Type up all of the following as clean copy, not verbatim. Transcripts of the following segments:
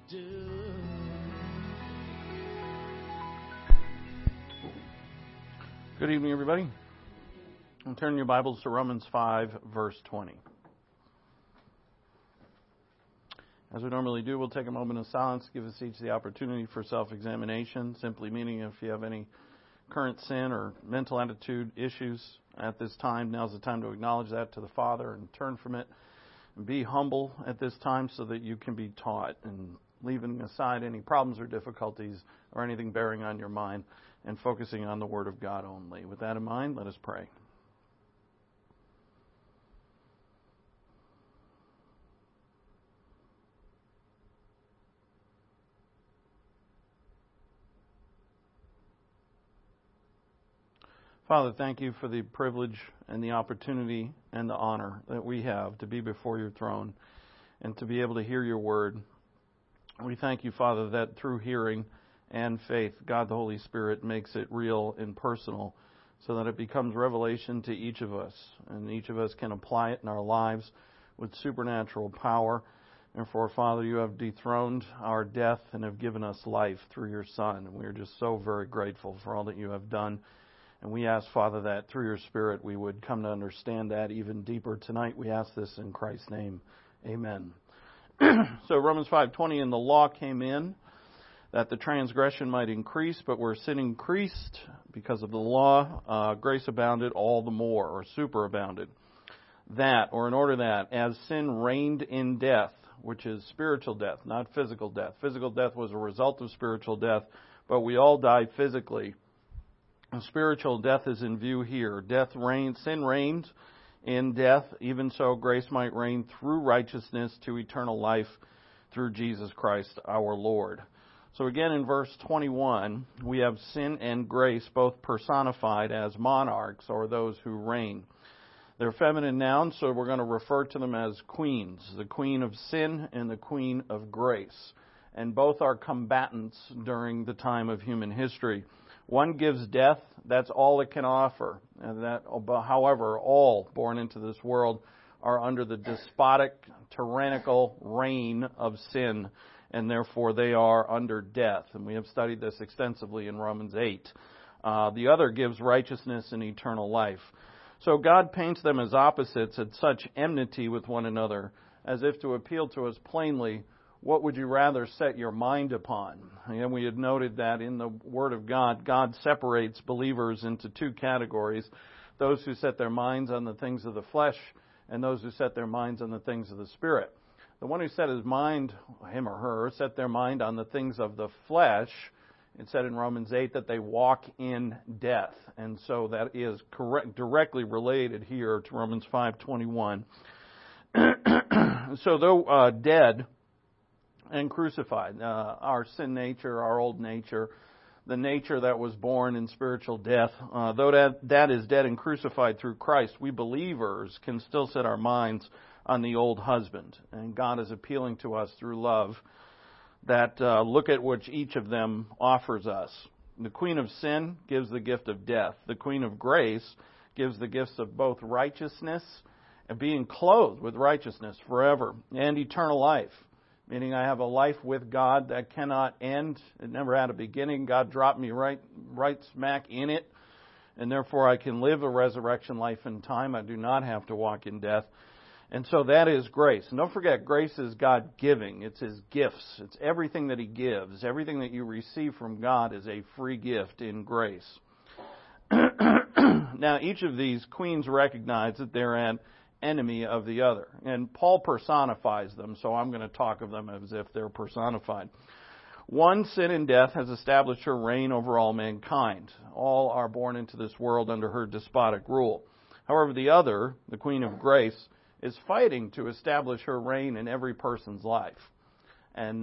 do. Good evening, everybody. And turn your Bibles to Romans 5, verse 20. As we normally do, we'll take a moment of silence, give us each the opportunity for self-examination, simply meaning if you have any current sin or mental attitude issues at this time, now's the time to acknowledge that to the Father and turn from it. And be humble at this time so that you can be taught, and leaving aside any problems or difficulties or anything bearing on your mind and focusing on the Word of God only. With that in mind, let us pray. Father, thank you for the privilege and the opportunity and the honor that we have to be before your throne and to be able to hear your word. We thank you, Father, that through hearing and faith, God the Holy Spirit makes it real and personal so that it becomes revelation to each of us, and each of us can apply it in our lives with supernatural power. Therefore, Father, you have dethroned our death and have given us life through your Son, and we are just so very grateful for all that you have done. And we ask, Father, that through your Spirit we would come to understand that even deeper tonight. We ask this in Christ's name. Amen. So Romans 5:20, and the law came in that the transgression might increase, but where sin increased because of the law, grace abounded all the more, or superabounded. That, or in order that, as sin reigned in death, which is spiritual death, not physical death. Physical death was a result of spiritual death, but we all died physically. Spiritual death is in view here. Sin reigned in death, even so grace might reign through righteousness to eternal life through Jesus Christ our Lord. So again in verse 21, we have sin and grace both personified as monarchs, or those who reign. They're feminine nouns, so we're going to refer to them as queens, the queen of sin and the queen of grace. And both are combatants during the time of human history. One gives death, that's all it can offer. And that, however, all born into this world are under the despotic, tyrannical reign of sin, and therefore they are under death. And we have studied this extensively in Romans 8. The other gives righteousness and eternal life. So God paints them as opposites at such enmity with one another, as if to appeal to us plainly, what would you rather set your mind upon? And we had noted that in the Word of God, God separates believers into two categories, those who set their minds on the things of the flesh and those who set their minds on the things of the Spirit. The one who set his mind, him or her, set their mind on the things of the flesh, it said in Romans 8 that they walk in death. And so that is directly related here to Romans 5:21. So though dead and crucified, our sin nature, our old nature, the nature that was born in spiritual death, though that is dead and crucified through Christ, we believers can still set our minds on the old husband. And God is appealing to us through love that look at which each of them offers us. The queen of sin gives the gift of death. The queen of grace gives the gifts of both righteousness and being clothed with righteousness forever and eternal life. Meaning I have a life with God that cannot end. It never had a beginning. God dropped me right smack in it. And therefore I can live a resurrection life in time. I do not have to walk in death. And so that is grace. And don't forget, grace is God giving. It's His gifts. It's everything that He gives. Everything that you receive from God is a free gift in grace. Now, each of these queens recognize that they're an enemy of the other. And Paul personifies them, so I'm going to talk of them as if they're personified. One, sin and death, has established her reign over all mankind. All are born into this world under her despotic rule. However, the other, the Queen of Grace, is fighting to establish her reign in every person's life. And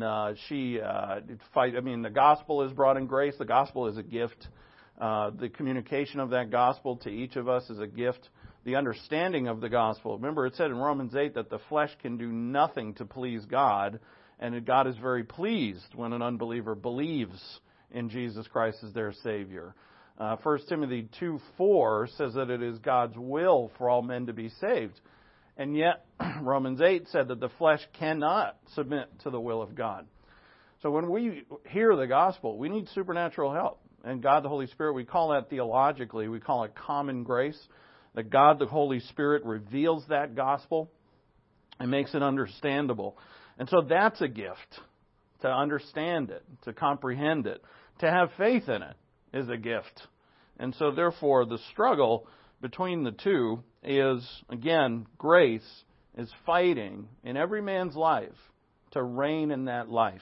the gospel is brought in grace. The gospel is a gift. The communication of that gospel to each of us is a gift. The understanding of the gospel. Remember, it said in Romans 8 that the flesh can do nothing to please God, and that God is very pleased when an unbeliever believes in Jesus Christ as their Savior. 1 Timothy 2:4 says that it is God's will for all men to be saved. And yet, Romans 8 said that the flesh cannot submit to the will of God. So when we hear the gospel, we need supernatural help. And God the Holy Spirit, we call that theologically, we call it common grace. That God the Holy Spirit reveals that gospel and makes it understandable. And so that's a gift. To understand it, to comprehend it, to have faith in it is a gift. And so therefore the struggle between the two is, again, grace is fighting in every man's life to reign in that life.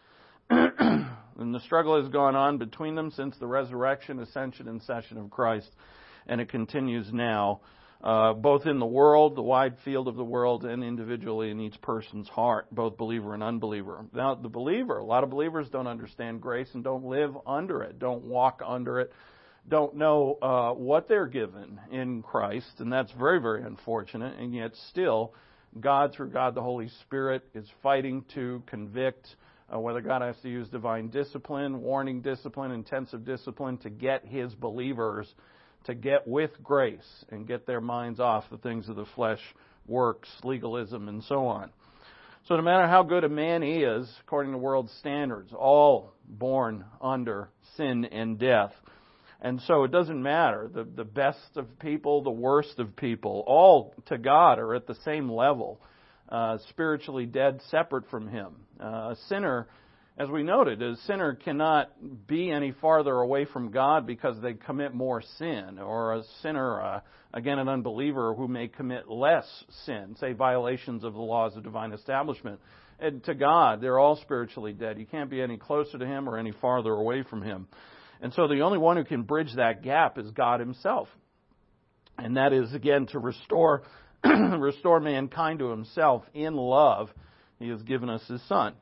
And the struggle has gone on between them since the resurrection, ascension, and session of Christ. And it continues now, both in the world, the wide field of the world, and individually in each person's heart, both believer and unbeliever. Now, the believer, a lot of believers don't understand grace and don't live under it, don't walk under it, don't know what they're given in Christ, and that's very, very unfortunate. And yet still, God, through God the Holy Spirit, is fighting to convict, whether God has to use divine discipline, warning discipline, intensive discipline, to get His believers to get with grace and get their minds off the things of the flesh, works, legalism, and so on. So no matter how good a man is, according to world standards, all born under sin and death. And so it doesn't matter. The best of people, the worst of people, all to God are at the same level, spiritually dead, separate from Him. A sinner, as we noted, a sinner cannot be any farther away from God because they commit more sin, or a sinner, again, an unbeliever who may commit less sin, say violations of the laws of divine establishment. And to God, they're all spiritually dead. You can't be any closer to Him or any farther away from Him. And so the only one who can bridge that gap is God Himself. And that is, again, to restore mankind to Himself in love. He has given us His Son.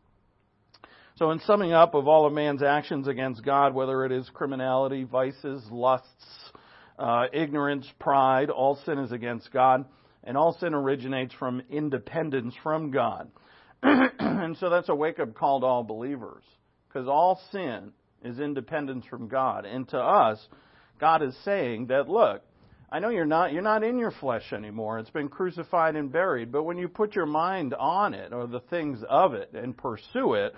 So in summing up of all of man's actions against God, whether it is criminality, vices, lusts, ignorance, pride, all sin is against God, and all sin originates from independence from God. And so that's a wake-up call to all believers, because all sin is independence from God. And to us, God is saying that, look, I know you're not in your flesh anymore. It's been crucified and buried, but when you put your mind on it, or the things of it, and pursue it,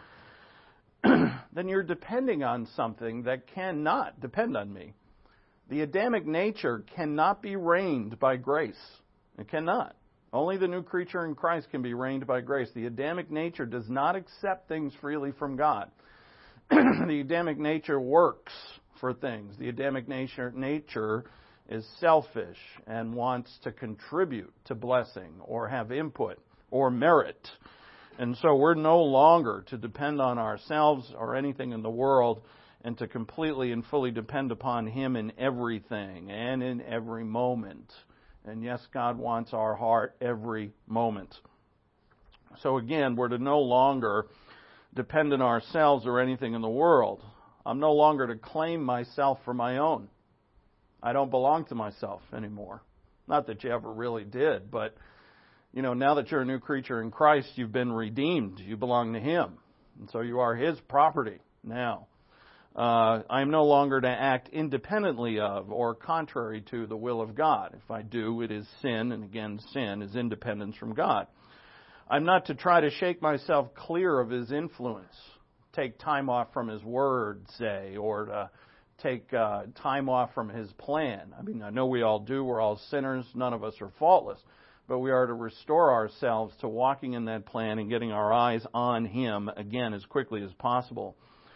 then you're depending on something that cannot depend on me. The Adamic nature cannot be reigned by grace. It cannot. Only the new creature in Christ can be reigned by grace. The Adamic nature does not accept things freely from God. The Adamic nature works for things. The Adamic nature is selfish and wants to contribute to blessing or have input or merit. And so we're no longer to depend on ourselves or anything in the world, and to completely and fully depend upon Him in everything and in every moment. And yes, God wants our heart every moment. So again, we're to no longer depend on ourselves or anything in the world. I'm no longer to claim myself for my own. I don't belong to myself anymore. Not that you ever really did, but now that you're a new creature in Christ, you've been redeemed. You belong to Him. And so you are His property now. I am no longer to act independently of or contrary to the will of God. If I do, it is sin, and again, sin is independence from God. I'm not to try to shake myself clear of His influence, take time off from His word, say, or to take time off from His plan. I mean, I know we all do. We're all sinners. None of us are faultless. But we are to restore ourselves to walking in that plan and getting our eyes on Him again as quickly as possible.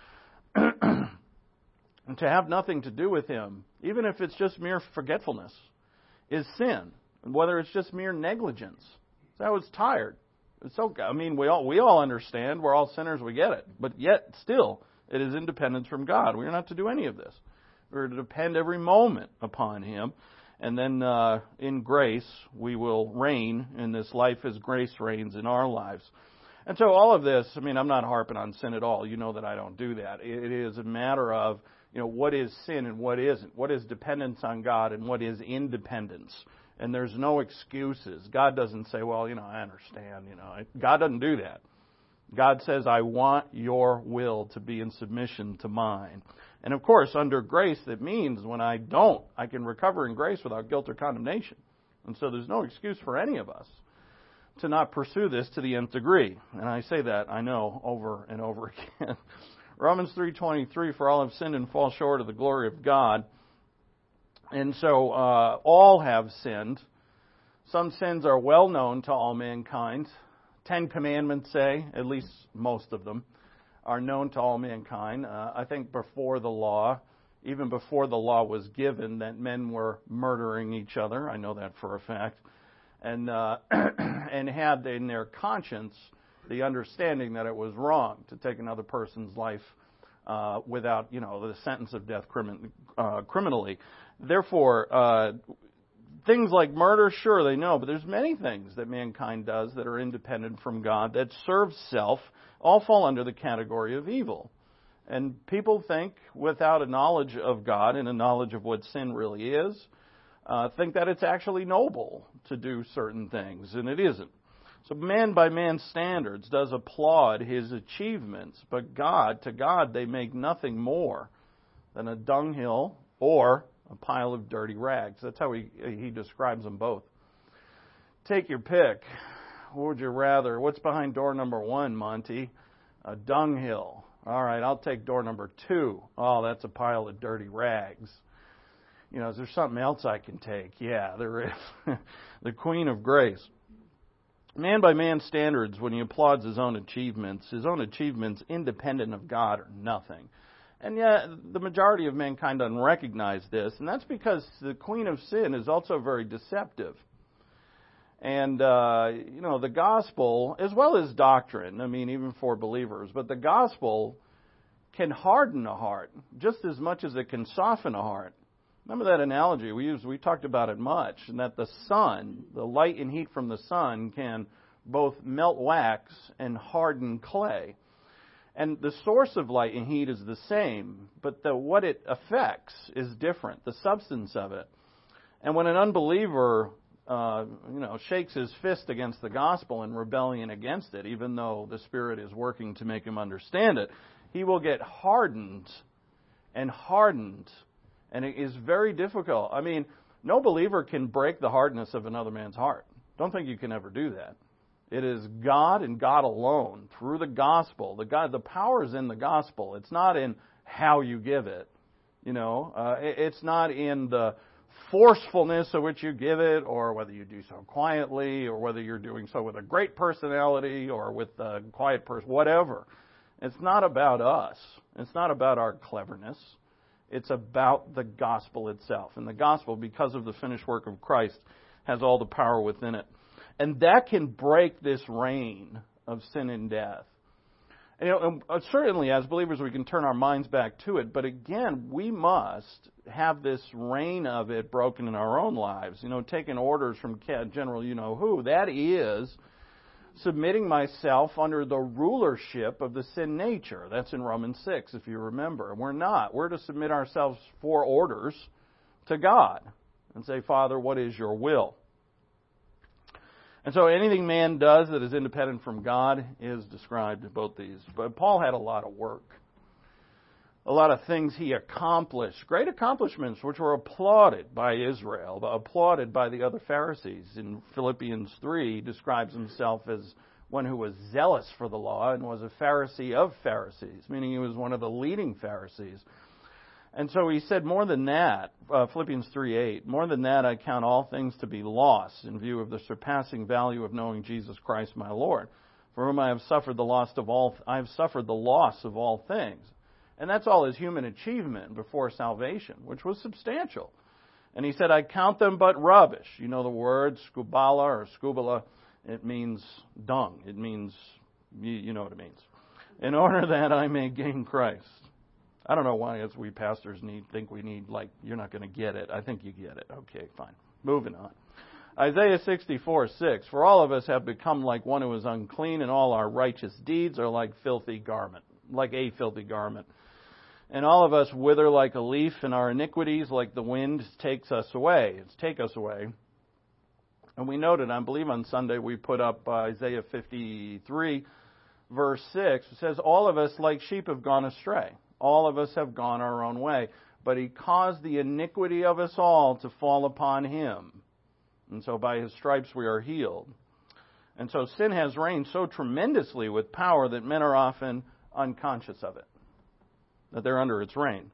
And to have nothing to do with Him, even if it's just mere forgetfulness, is sin. And whether it's just mere negligence. So I was tired. It's okay. I mean, we all understand. We're all sinners. We get it. But yet, still, it is independence from God. We are not to do any of this. We're to depend every moment upon Him. And then in grace, we will reign in this life as grace reigns in our lives. And so all of this, I mean, I'm not harping on sin at all. You know that I don't do that. It is a matter of, what is sin and what isn't. What is dependence on God and what is independence. And there's no excuses. God doesn't say, well, I understand. God doesn't do that. God says, I want your will to be in submission to mine. And of course, under grace, that means when I don't, I can recover in grace without guilt or condemnation. And so there's no excuse for any of us. to not pursue this to the nth degree. And I say that, I know, over and over again. Romans 3:23, for all have sinned and fall short of the glory of God. And so all have sinned. Some sins are well known to all mankind. 10 Commandments say, at least most of them, are known to all mankind. I think before the law, even before the law was given, that men were murdering each other. I know that for a fact. And and had in their conscience the understanding that it was wrong to take another person's life without, the sentence of death criminally. Therefore, things like murder, sure, they know, but there's many things that mankind does that are independent from God, that serve self, all fall under the category of evil. And people think, without a knowledge of God and a knowledge of what sin really is, think that it's actually noble to do certain things, and it isn't. So man by man's standards does applaud his achievements, but to God, they make nothing more than a dunghill or a pile of dirty rags. That's how he describes them both. Take your pick. What would you rather? What's behind door number 1, Monty? A dunghill. All right, I'll take door number 2. Oh, that's a pile of dirty rags. Is there something else I can take? Yeah, there is. The Queen of Grace. Man by man's standards, when he applauds his own achievements independent of God are nothing. And yet, the majority of mankind doesn't recognize this, and that's because the Queen of Sin is also very deceptive. And, the gospel, as well as doctrine, even for believers, but the gospel can harden a heart just as much as it can soften a heart. Remember that analogy we talked about it much, and that the sun, the light and heat from the sun can both melt wax and harden clay. And the source of light and heat is the same, but what it affects is different, the substance of it. And when an unbeliever, shakes his fist against the gospel in rebellion against it, even though the Spirit is working to make him understand it, he will get hardened. And it is very difficult. No believer can break the hardness of another man's heart. Don't think you can ever do that. It is God and God alone, through the gospel. The power is in the gospel. It's not in how you give it. It's not in the forcefulness of which you give it, or whether you do so quietly, or whether you're doing so with a great personality, or with a quiet person, whatever. It's not about us. It's not about our cleverness. It's about the gospel itself. And the gospel, because of the finished work of Christ, has all the power within it. And that can break this reign of sin and death. And, certainly, as believers, we can turn our minds back to it. But again, we must have this reign of it broken in our own lives. Taking orders from General you-know-who. That is submitting myself under the rulership of the sin nature. That's in Romans 6, if you remember. We're not. We're to submit ourselves for orders to God and say, Father, what is your will? And so anything man does that is independent from God is described in both these. But Paul had a lot of work. A lot of things he accomplished. Great accomplishments which were applauded by Israel, applauded by the other Pharisees. In Philippians 3, he describes himself as one who was zealous for the law and was a Pharisee of Pharisees, meaning he was one of the leading Pharisees. And so he said, more than that, Philippians 3:8, more than that I count all things to be lost in view of the surpassing value of knowing Jesus Christ my Lord, for whom I have suffered the loss of all things. And that's all his human achievement before salvation, which was substantial. And he said, I count them but rubbish. You know the word, skubala or skubala, it means dung. It means, you know what it means. In order that I may gain Christ. I don't know why, as we pastors think we need, you're not going to get it. I think you get it. Okay, fine. Moving on. Isaiah 64:6. For all of us have become like one who is unclean, and all our righteous deeds are like a filthy garment. And all of us wither like a leaf, and our iniquities, like the wind, take us away. And we noted, I believe on Sunday, we put up Isaiah 53, verse 6. It says, all of us like sheep have gone astray. All of us have gone our own way. But he caused the iniquity of us all to fall upon him. And so by his stripes we are healed. And so sin has reigned so tremendously with power that men are often unconscious of it, that they're under its reign.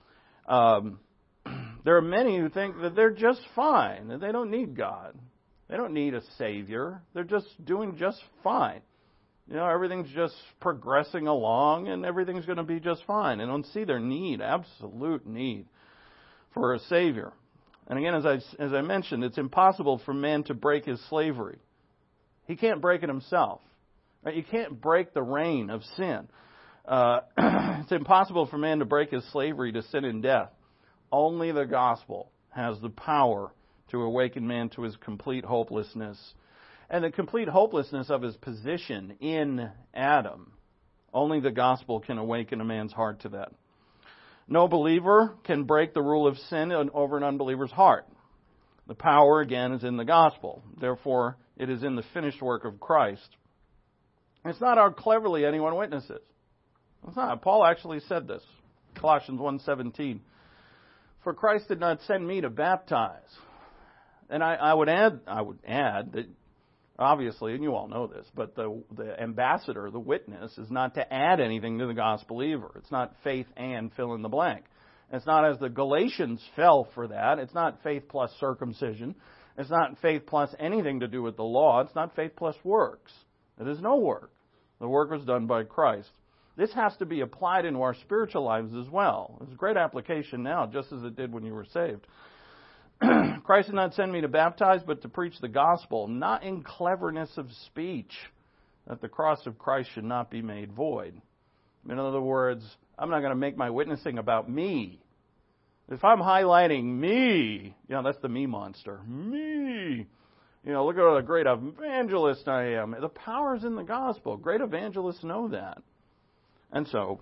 There are many who think that they're just fine, that they don't need God. They don't need a Savior. They're just doing just fine. Everything's just progressing along and everything's going to be just fine. And don't see their need, absolute need for a Savior. And again, as I mentioned, it's impossible for man to break his slavery. He can't break it himself. Right? You can't break the reign of sin. It's impossible for man to break his slavery to sin and death. Only the gospel has the power to awaken man to his complete hopelessness. And the complete hopelessness of his position in Adam. Only the gospel can awaken a man's heart to that. No believer can break the rule of sin over an unbeliever's heart. The power, again, is in the gospel. Therefore, it is in the finished work of Christ. It's not how cleverly anyone witnesses. It's not. Paul actually said this. Colossians 1:17. For Christ did not send me to baptize. And I would add that, obviously, and you all know this, but the ambassador, the witness, is not to add anything to the gospel believer. It's not faith and fill in the blank. It's not as the Galatians fell for that. It's not faith plus circumcision. It's not faith plus anything to do with the law. It's not faith plus works. It is no work. The work was done by Christ. This has to be applied into our spiritual lives as well. It's a great application now, just as it did when you were saved. Christ did not send me to baptize, but to preach the gospel, not in cleverness of speech, that the cross of Christ should not be made void. In other words, I'm not going to make my witnessing about me. If I'm highlighting me, that's the me monster. Me. Look at what a great evangelist I am. The power's in the gospel. Great evangelists know that. And so,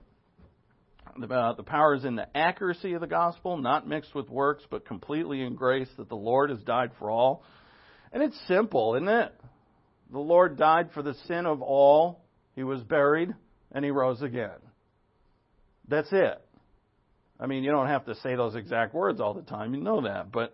the power is in the accuracy of the gospel, not mixed with works, but completely in grace, that the Lord has died for all. And it's simple, isn't it? The Lord died for the sin of all. He was buried, and He rose again. That's it. I mean, you don't have to say those exact words all the time. You know that. But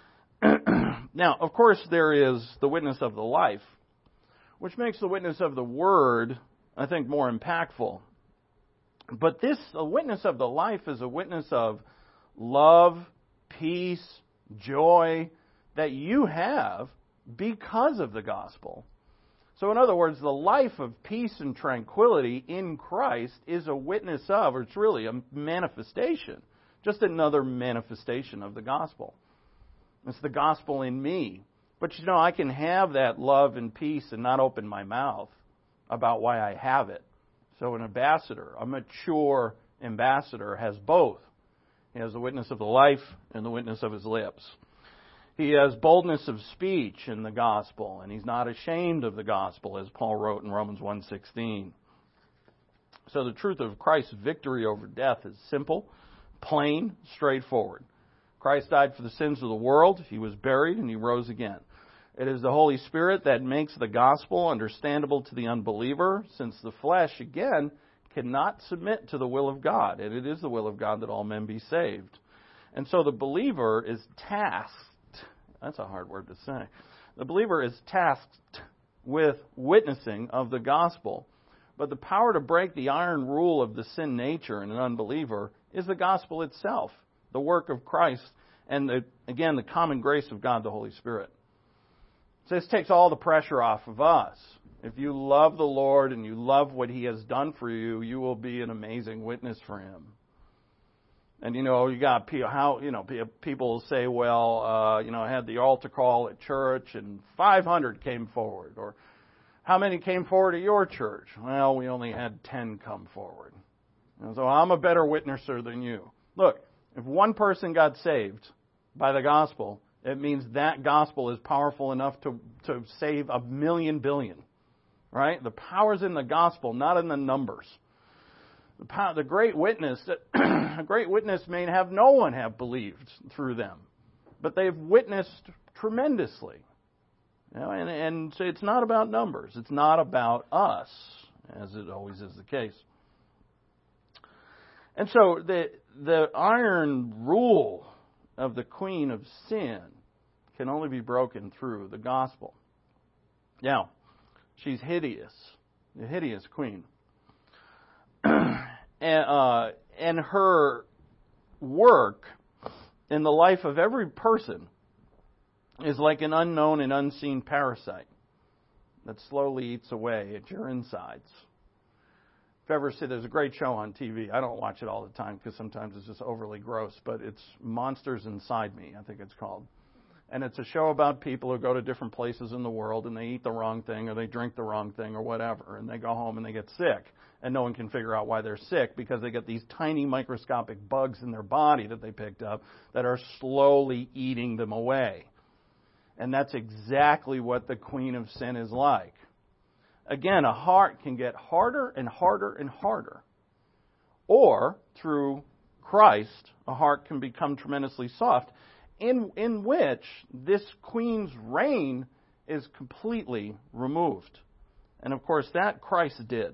now, of course, there is the witness of the life, which makes the witness of the Word, I think, more impactful. But a witness of the life is a witness of love, peace, joy that you have because of the gospel. So in other words, the life of peace and tranquility in Christ is a witness of, or it's really a manifestation, just another manifestation of the gospel. It's the gospel in me. But I can have that love and peace and not open my mouth about why I have it. So an ambassador, a mature ambassador, has both. He has the witness of the life and the witness of his lips. He has boldness of speech in the gospel, and he's not ashamed of the gospel, as Paul wrote in Romans 1:16. So the truth of Christ's victory over death is simple, plain, straightforward. Christ died for the sins of the world. He was buried, and He rose again. It is the Holy Spirit that makes the gospel understandable to the unbeliever, since the flesh, again, cannot submit to the will of God. And it is the will of God that all men be saved. And so the believer is tasked, that's a hard word to say, the believer is tasked with witnessing of the gospel. But the power to break the iron rule of the sin nature in an unbeliever is the gospel itself, the work of Christ, and again, the common grace of God, the Holy Spirit. So this takes all the pressure off of us. If you love the Lord and you love what He has done for you, you will be an amazing witness for Him. And you got people say, well, I had the altar call at church and 500 came forward, or how many came forward at your church? Well, we only had 10 come forward. So I'm a better witnesser than you. Look, if one person got saved by the gospel, it means that gospel is powerful enough to save 1 billion. Right? The power's in the gospel, not in the numbers. The great witness, a great witness may have no one have believed through them, but they've witnessed tremendously. And so it's not about numbers. It's not about us, as it always is the case. And so the iron rule of the queen of sin can only be broken through the gospel. Now, She's hideous, a hideous queen. And her work in the life of every person is like an unknown and unseen parasite that slowly eats away at your insides. If you ever see, there's a great show on TV. I don't watch it all the time because sometimes it's just overly gross, but it's Monsters Inside Me, I think it's called. And it's a show about people who go to different places in the world and they eat the wrong thing or they drink the wrong thing or whatever, and they go home and they get sick. And no one can figure out why they're sick because they get these tiny microscopic bugs in their body that they picked up that are slowly eating them away. And that's exactly what the queen of sin is like. Again, a heart can get harder and harder and harder. Or, through Christ, a heart can become tremendously soft, in which this queen's reign is completely removed. And of course, that Christ did.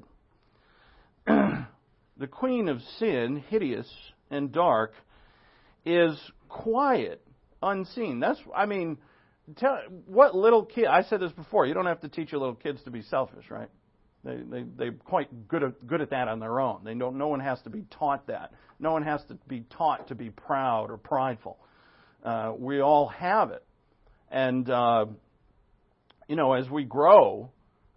The queen of sin, hideous and dark, is quiet, unseen. What little kid? I said this before. You don't have to teach your little kids to be selfish, right? They're quite good at that on their own. No one has to be taught that. No one has to be taught to be proud or prideful. We all have it, and as we grow,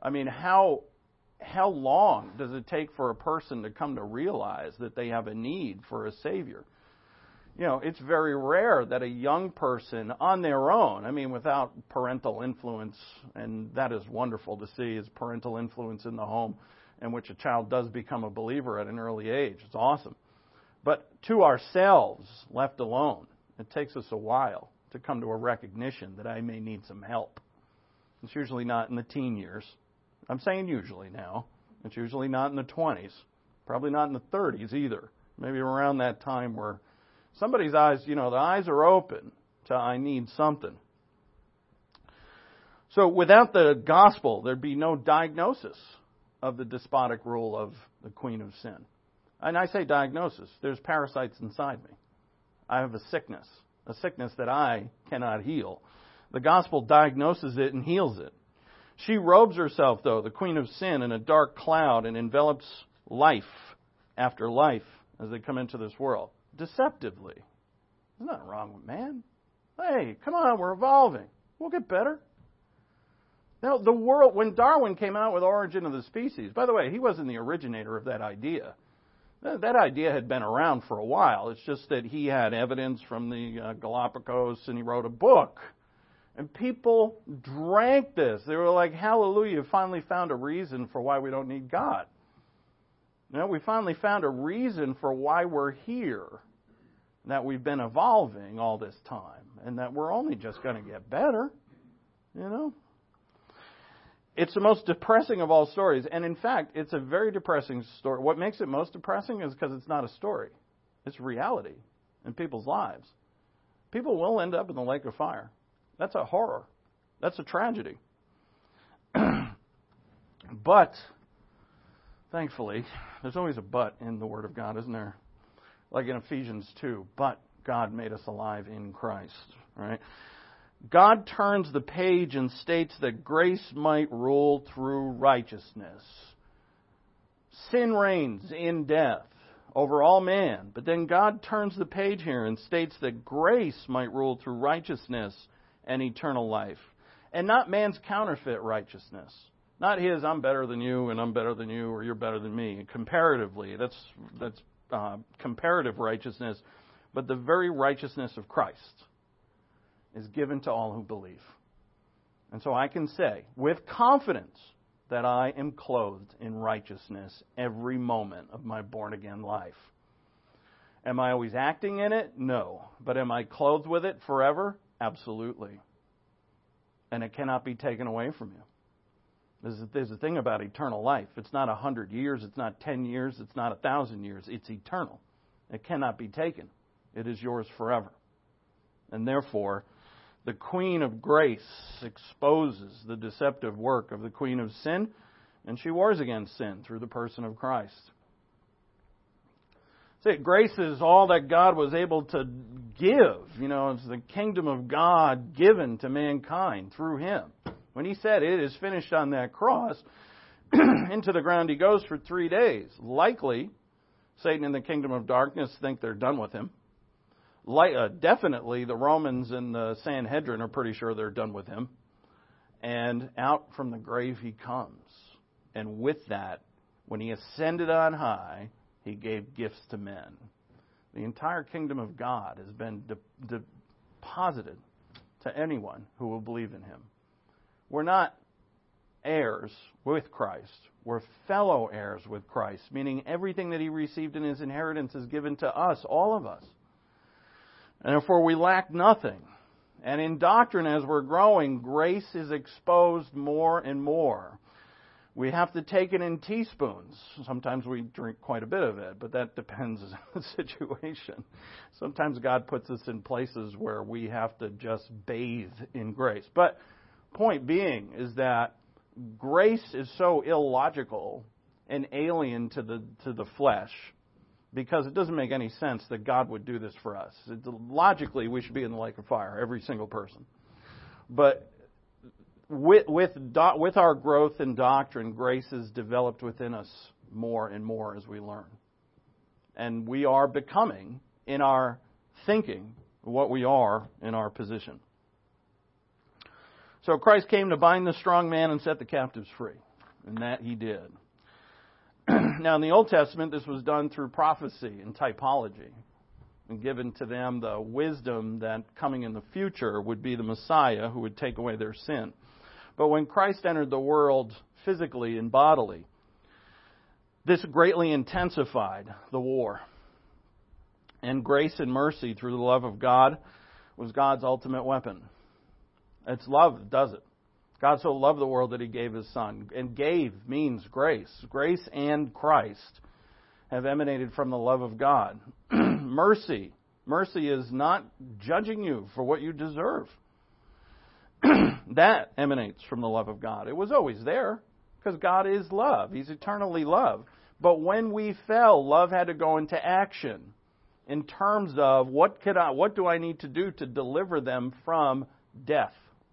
how long does it take for a person to come to realize that they have a need for a Savior? It's very rare that a young person on their own, without parental influence, and that is wonderful to see, is parental influence in the home in which a child does become a believer at an early age. It's awesome. But to ourselves, left alone, it takes us a while to come to a recognition that I may need some help. It's usually not in the teen years. I'm saying usually now. It's usually not in the 20s. Probably not in the 30s either. Maybe around that time where somebody's eyes, the eyes are open to I need something. So without the gospel, there'd be no diagnosis of the despotic rule of the queen of sin. And I say diagnosis. There's parasites inside me. I have a sickness that I cannot heal. The gospel diagnoses it and heals it. She robes herself, though, the queen of sin, in a dark cloud and envelops life after life as they come into this world. Deceptively. There's nothing wrong with man. Hey, come on, we're evolving. We'll get better. Now, the world, when Darwin came out with Origin of the Species, by the way, he wasn't the originator of that idea. That idea had been around for a while. It's just that he had evidence from the Galapagos and he wrote a book. And people drank this. They were like, hallelujah, finally found a reason for why we don't need God. We finally found a reason for why we're here. That we've been evolving all this time. And that we're only just going to get better. It's the most depressing of all stories. And in fact, it's a very depressing story. What makes it most depressing is because it's not a story. It's reality in people's lives. People will end up in the lake of fire. That's a horror. That's a tragedy. But, thankfully, there's always a but in the Word of God, isn't there? Like in Ephesians 2, but God made us alive in Christ, right? God turns the page and states that grace might rule through righteousness. Sin reigns in death over all man, but then God turns the page here and states that grace might rule through righteousness and eternal life. And not man's counterfeit righteousness. Not his, I'm better than you, and I'm better than you, or you're better than me. Comparatively, that's comparative righteousness. But the very righteousness of Christ is given to all who believe. And so I can say with confidence that I am clothed in righteousness every moment of my born-again life. Am I always acting in it? No. But am I clothed with it forever? Absolutely. And it cannot be taken away from you. There's a thing about eternal life. It's not 100 years, it's not 10 years, it's not 1,000 years. It's eternal. It cannot be taken. It is yours forever. And therefore, the Queen of Grace exposes the deceptive work of the Queen of Sin, and she wars against sin through the person of Christ. See, grace is all that God was able to give. It's the kingdom of God given to mankind through Him. When he said it is finished on that cross, into the ground he goes for 3 days. Likely, Satan and the kingdom of darkness think they're done with him. Definitely, the Romans and the Sanhedrin are pretty sure they're done with him. And out from the grave he comes. And with that, when he ascended on high, he gave gifts to men. The entire kingdom of God has been deposited to anyone who will believe in him. We're not heirs with Christ. We're fellow heirs with Christ, meaning everything that he received in his inheritance is given to us, all of us. And therefore we lack nothing. And in doctrine, as we're growing, grace is exposed more and more. We have to take it in teaspoons. Sometimes we drink quite a bit of it, but that depends on the situation. Sometimes God puts us in places where we have to just bathe in grace. But point being is that grace is so illogical and alien to the flesh because it doesn't make any sense that God would do this for us. Logically, we should be in the lake of fire, every single person. But with our growth in doctrine, grace is developed within us more and more as we learn. And we are becoming, in our thinking, what we are in our position. So Christ came to bind the strong man and set the captives free. And that he did. Now in the Old Testament, this was done through prophecy and typology. And given to them the wisdom that coming in the future would be the Messiah who would take away their sin. But when Christ entered the world physically and bodily, this greatly intensified the war. And grace and mercy through the love of God was God's ultimate weapon. It's love that does it. God so loved the world that he gave his Son. And gave means grace. Grace and Christ have emanated from the love of God. Mercy. Mercy is not judging you for what you deserve. That emanates from the love of God. It was always there because God is love. He's eternally love. But when we fell, love had to go into action in terms of what do I need to do to deliver them from death.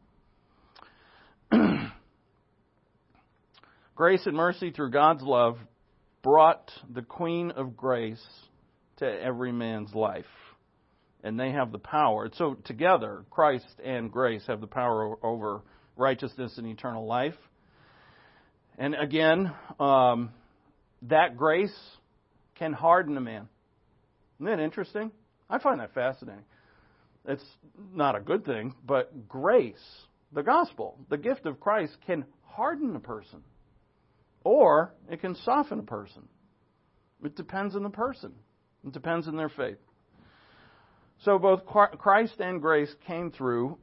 Grace and mercy through God's love brought the Queen of Grace to every man's life. And they have the power. So together, Christ and grace have the power over righteousness and eternal life. And again, that grace can harden a man. Isn't that interesting? I find that fascinating. It's not a good thing, but grace, the gospel, the gift of Christ can harden a person. Or it can soften a person. It depends on the person. It depends on their faith. So both Christ and grace came through,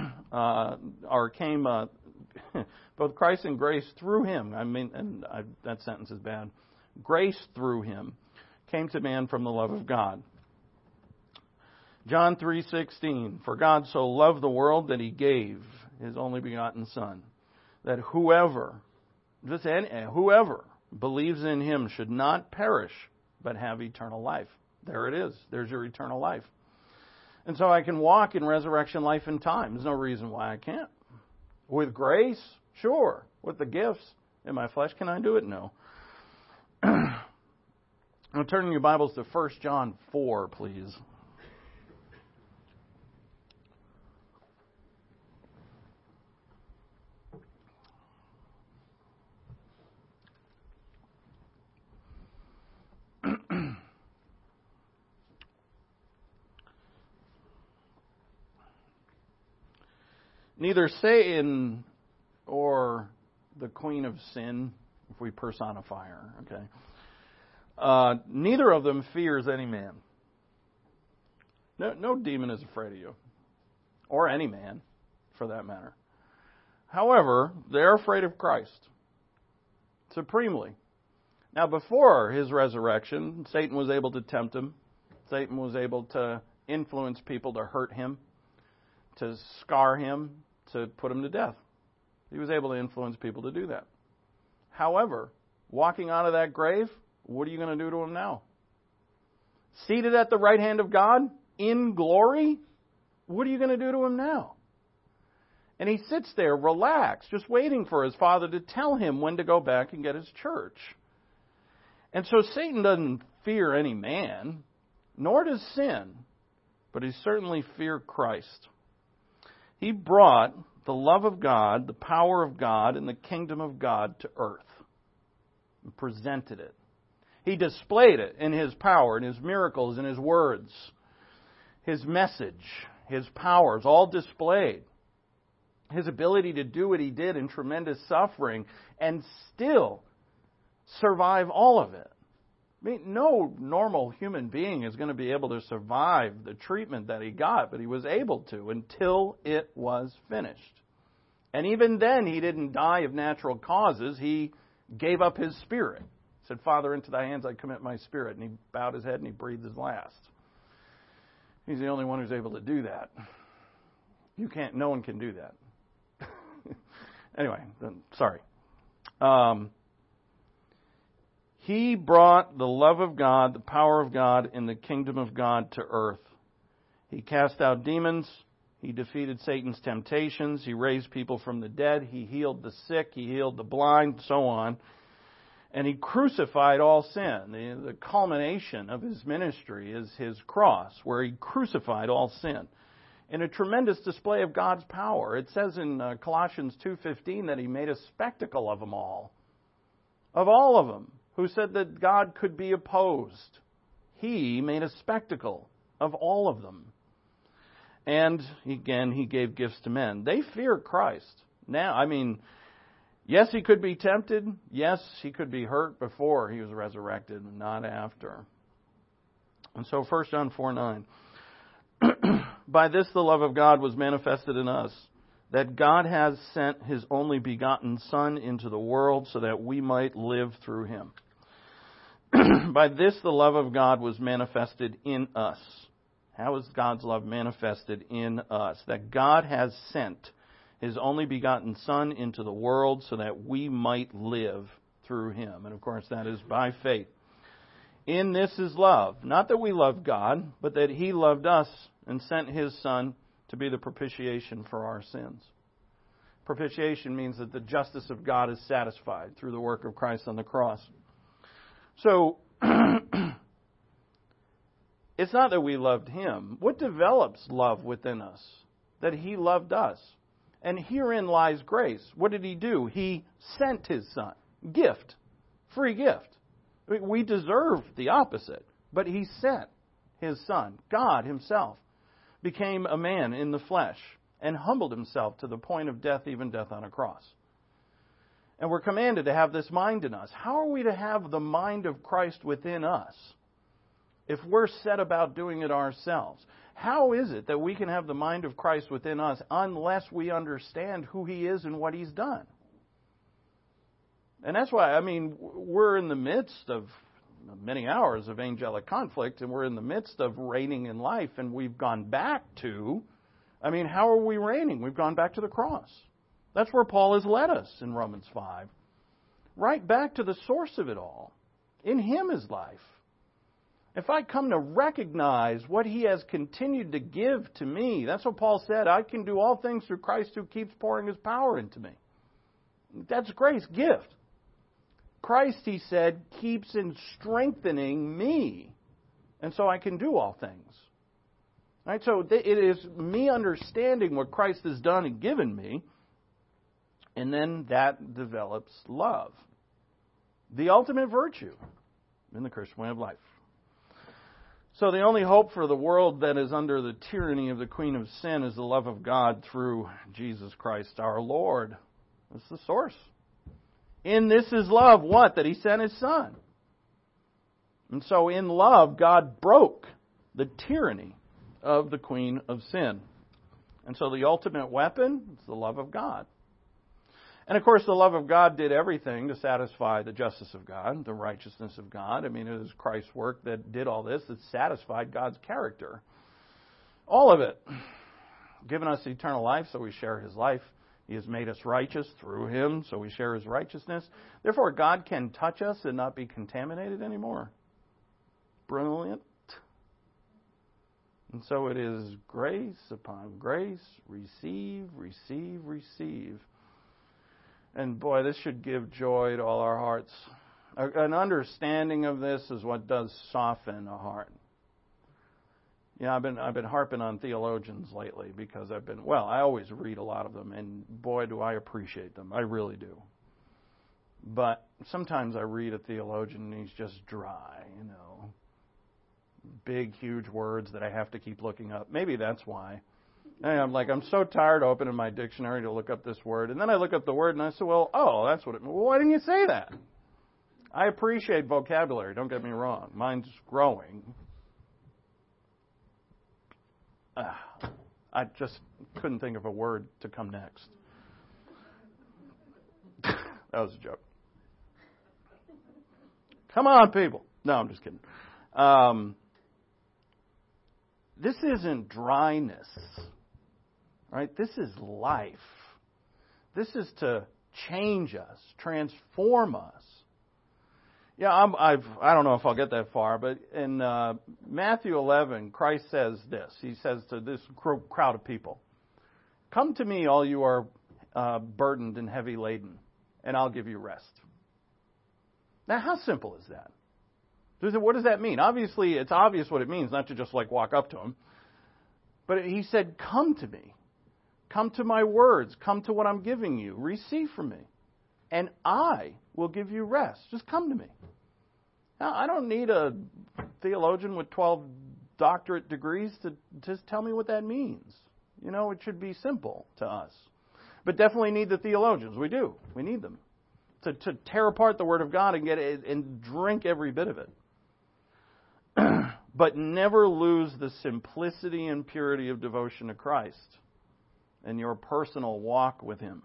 both Christ and grace through him. That sentence is bad. Grace through him came to man from the love of God. John 3:16, for God so loved the world that he gave his only begotten Son, that whoever believes in him should not perish, but have eternal life. There it is. There's your eternal life. And so I can walk in resurrection life in time. There's no reason why I can't. With grace, sure. With the gifts in my flesh, can I do it? No. Now turn your Bibles to 1 John 4, please. Neither Satan or the queen of sin, if we personify her, okay, neither of them fears any man. No demon is afraid of you, or any man, for that matter. However, they're afraid of Christ, supremely. Now, before his resurrection, Satan was able to tempt him. Satan was able to influence people to hurt him, to scar him, to put him to death. He was able to influence people to do that. However, walking out of that grave, what are you going to do to him now? Seated at the right hand of God in glory, what are you going to do to him now? And he sits there relaxed, just waiting for his Father to tell him when to go back and get his church. And so Satan doesn't fear any man, nor does sin, but he certainly feared Christ. He brought the love of God, the power of God, and the kingdom of God to earth and presented it. He displayed it in His power, in His miracles, in His words, His message, His powers, all displayed. His ability to do what He did in tremendous suffering and still survive all of it. I mean, no normal human being is going to be able to survive the treatment that He got, but He was able to until it was finished. And even then, He didn't die of natural causes. He gave up His spirit. He said, Father, into Thy hands I commit my spirit. And He bowed His head and He breathed His last. He's the only one who's able to do that. No one can do that. Anyway, sorry. He brought the love of God, the power of God, and the kingdom of God to earth. He cast out demons. He defeated Satan's temptations. He raised people from the dead. He healed the sick. He healed the blind, so on. And He crucified all sin. The culmination of His ministry is His cross, where He crucified all sin. In a tremendous display of God's power. It says in Colossians 2:15 that He made a spectacle of them all. Of all of them. Who said that God could be opposed. He made a spectacle of all of them. And again, He gave gifts to men. They fear Christ. Now, yes, He could be tempted. Yes, He could be hurt before He was resurrected, not after. And so 1 John 4:9. By this the love of God was manifested in us, that God has sent His only begotten Son into the world so that we might live through Him. By this the love of God was manifested in us. How is God's love manifested in us? That God has sent His only begotten Son into the world so that we might live through Him. And of course that is by faith. In this is love. Not that we love God, but that He loved us and sent His Son to be the propitiation for our sins. Propitiation means that the justice of God is satisfied through the work of Christ on the cross. So, it's not that we loved Him. What develops love within us? That He loved us. And herein lies grace. What did He do? He sent His Son. Gift. Free gift. We deserve the opposite. But He sent His Son. God Himself became a man in the flesh and humbled Himself to the point of death, even death on a cross. And we're commanded to have this mind in us. How are we to have the mind of Christ within us if we're set about doing it ourselves? How is it that we can have the mind of Christ within us unless we understand who He is and what He's done? And that's why, we're in the midst of many hours of angelic conflict, and we're in the midst of reigning in life, and we've gone back to, how are we reigning? We've gone back to the cross. That's where Paul has led us in Romans 5. Right back to the source of it all. In Him is life. If I come to recognize what He has continued to give to me, that's what Paul said, I can do all things through Christ who keeps pouring His power into me. That's grace, gift. Christ, he said, keeps in strengthening me. And so I can do all things. Right? So it is me understanding what Christ has done and given me. And then that develops love. The ultimate virtue in the Christian way of life. So the only hope for the world that is under the tyranny of the Queen of Sin is the love of God through Jesus Christ our Lord. That's the source. In this is love, what? That He sent His Son. And so in love, God broke the tyranny of the Queen of Sin. And so the ultimate weapon is the love of God. And of course, the love of God did everything to satisfy the justice of God, the righteousness of God. It was Christ's work that did all this, that satisfied God's character. All of it. Given us eternal life, so we share His life. He has made us righteous through Him, so we share His righteousness. Therefore, God can touch us and not be contaminated anymore. Brilliant. And so it is grace upon grace, receive, receive, receive. And boy, this should give joy to all our hearts. An understanding of this is what does soften a heart. I've been harping on theologians lately because I always read a lot of them, and boy, do I appreciate them. I really do. But sometimes I read a theologian and he's just dry, big, huge words that I have to keep looking up. Maybe that's why. And I'm so tired of opening my dictionary to look up this word. And then I look up the word and I say, that's what it means. Well, why didn't you say that? I appreciate vocabulary, don't get me wrong. Mine's growing. I just couldn't think of a word to come next. That was a joke. Come on, people. No, I'm just kidding. This isn't dryness, right? This is life. This is to change us, transform us. I don't know if I'll get that far, but in Matthew 11, Christ says this. He says to this crowd of people, "Come to me, all you are burdened and heavy laden, and I'll give you rest." Now, how simple is that? What does that mean? Obviously, it's obvious what it means, not to just walk up to him. But he said, "Come to me. Come to my words. Come to what I'm giving you. Receive from me. And I will give you rest. Just come to me." Now, I don't need a theologian with 12 doctorate degrees to just tell me what that means. It should be simple to us. But definitely need the theologians. We do. We need them to tear apart the Word of God and get it and drink every bit of it. But never lose the simplicity and purity of devotion to Christ and your personal walk with Him.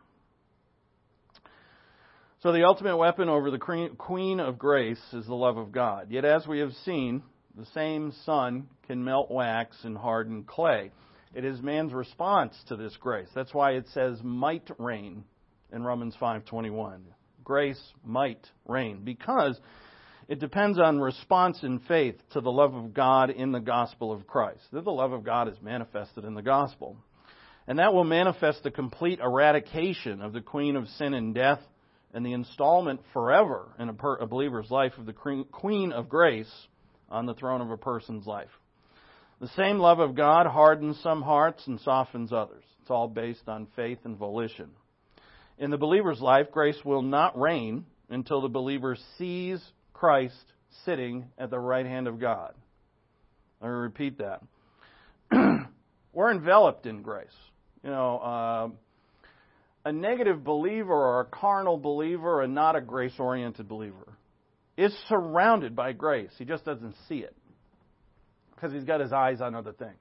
So the ultimate weapon over the Queen of Grace is the love of God. Yet as we have seen, the same sun can melt wax and harden clay. It is man's response to this grace. That's why it says might reign in Romans 5:21. Grace might reign, because it depends on response in faith to the love of God in the gospel of Christ. The love of God is manifested in the gospel. And that will manifest the complete eradication of the queen of sin and death and the installment forever in a believer's life of the Queen of Grace on the throne of a person's life. The same love of God hardens some hearts and softens others. It's all based on faith and volition. In the believer's life, grace will not reign until the believer sees Christ sitting at the right hand of God. Let me repeat that. We're enveloped in grace. A negative believer or a carnal believer and not a grace-oriented believer is surrounded by grace. He just doesn't see it because he's got his eyes on other things.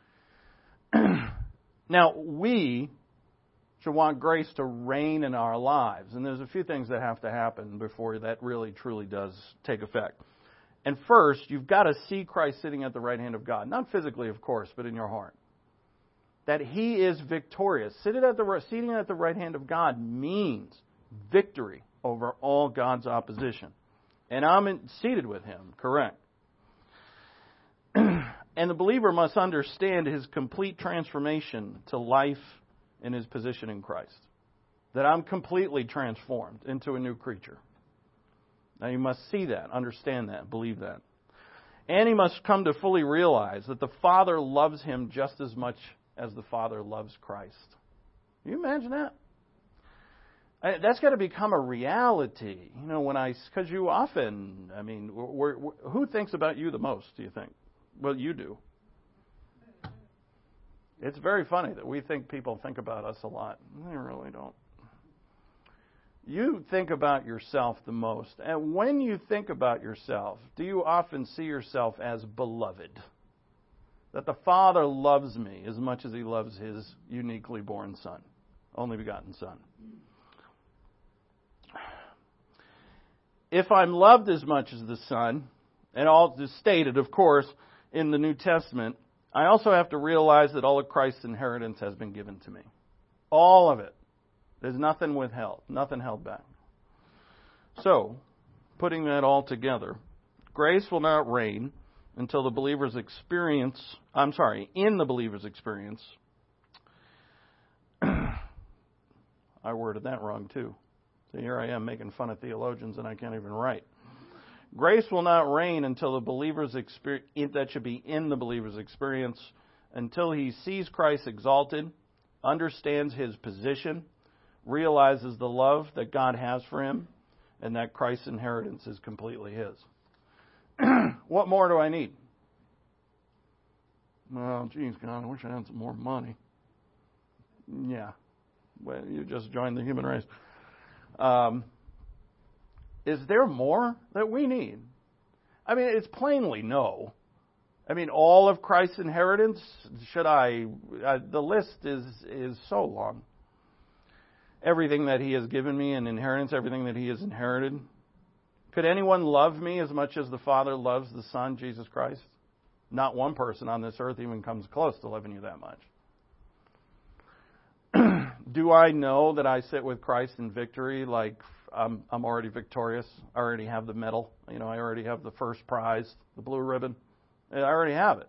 Now, we should want grace to reign in our lives. And there's a few things that have to happen before that really, truly does take effect. And first, you've got to see Christ sitting at the right hand of God. Not physically, of course, but in your heart. That He is victorious. Seating at the right hand of God means victory over all God's opposition. And I'm seated with Him, correct. And the believer must understand his complete transformation to life in his position in Christ. That I'm completely transformed into a new creature. Now you must see that, understand that, believe that. And he must come to fully realize that the Father loves him just as much as the Father loves Christ. Can you imagine that? That's got to become a reality. Because you often, who thinks about you the most, do you think? Well, you do. It's very funny that we think people think about us a lot. They really don't. You think about yourself the most. And when you think about yourself, do you often see yourself as beloved? That the Father loves me as much as He loves His uniquely born Son, only begotten Son. If I'm loved as much as the Son, and all is stated, of course, in the New Testament, I also have to realize that all of Christ's inheritance has been given to me. All of it. There's nothing withheld, nothing held back. So, putting that all together, grace will not reign until the believer's experience, in the believer's experience, I worded that wrong too. So here I am making fun of theologians and I can't even write. Grace will not reign until the believer's experience, that should be in the believer's experience, until he sees Christ exalted, understands his position, realizes the love that God has for him, and that Christ's inheritance is completely his. What more do I need? Well, geez, God, I wish I had some more money. Yeah. Well, you just joined the human race. Is there more that we need? I mean, it's plainly no. I mean, all of Christ's inheritance, the list is so long. Everything that he has given me in inheritance, everything that he has inherited. Could anyone love me as much as the Father loves the Son, Jesus Christ? Not one person on this earth even comes close to loving you that much. Do I know that I sit with Christ in victory? Like I'm already victorious. I already have the medal. I already have the first prize, the blue ribbon. I already have